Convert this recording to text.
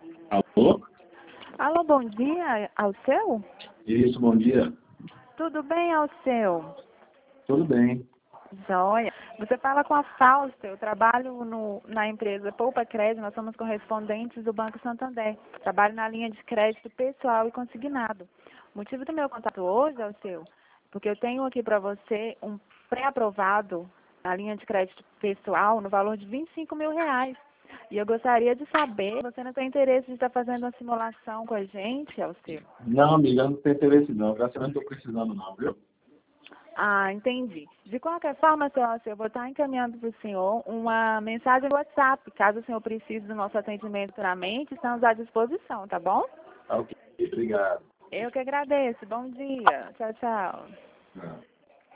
Alô? Alô, bom dia, Alceu? Isso, bom dia. Tudo bem, Alceu? Tudo bem. Joia. Você fala com a Fausta, eu trabalho na empresa Poupa Crédito, nós somos correspondentes do Banco Santander. Trabalho na linha de crédito pessoal e consignado. O motivo do meu contato hoje, Alceu, porque eu tenho aqui para você um pré-aprovado na linha de crédito pessoal no valor de R$ 25.000. E eu gostaria de saber, você não tem interesse de estar fazendo uma simulação com a gente, Alceu? Não, amiga, não tem interesse não. Graças a Deus não estou precisando não, viu? Ah, entendi. De qualquer forma, seu Alceu, eu vou estar encaminhando para o senhor uma mensagem no WhatsApp. Caso o senhor precise do nosso atendimento futuramente, estamos à disposição, tá bom? Tá ok, obrigado. Eu que agradeço. Bom dia. Tchau, tchau. Tchau.